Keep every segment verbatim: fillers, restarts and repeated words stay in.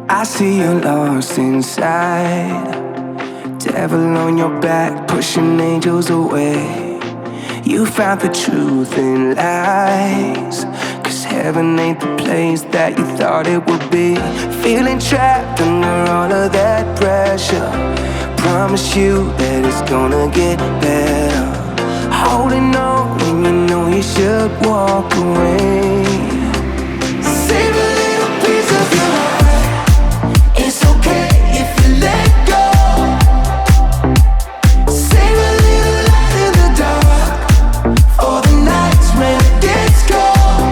I see you're lost inside. Devil on your back, pushing angels away. You found the truth in lies, 'cause heaven ain't the place that you thought it would be. Feeling trapped under all of that pressure. Promise you that it's gonna get better. Holding on when you know you should walk away. Save a little piece of your heart. It's okay if you let go. Save a little light in the dark for the nights when it gets cold.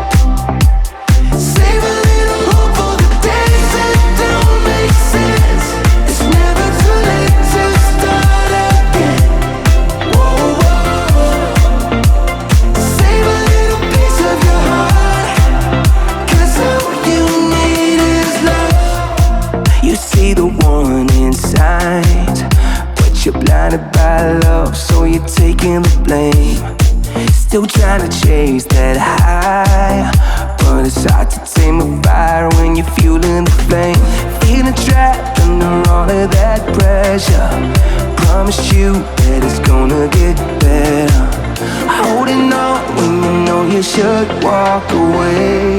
Save a little hope for the days that don't make sense. It's never too late to start again. Whoa, whoa. Save a little piece of your heart, 'cause all you need is love. You see the warning signs, but you're blinded by love, so you're taking the blame. Still trying to chase that high, but it's hard to tame a fire when you're fueling the flame. Feeling trapped under all of that pressure. Promise you that it's gonna get better. Holding on when you know you should walk away.